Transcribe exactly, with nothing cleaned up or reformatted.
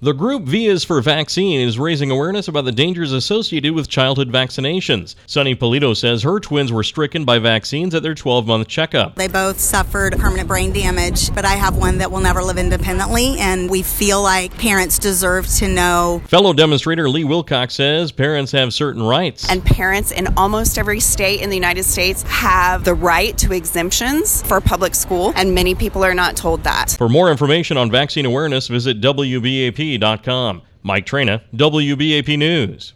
The group V is for Vaccine is raising awareness about the dangers associated with childhood vaccinations. Sunny Polito says her twins were stricken by vaccines at their twelve-month checkup. They both suffered permanent brain damage, but I have one that will never live independently, and we feel like parents deserve to know. Fellow demonstrator Lee Wilcox says parents have certain rights. And parents in almost every state in the United States have the right to exemptions for public school, and many people are not told that. For more information on vaccine awareness, visit W B A P dot com. Mike Traina, W B A P News.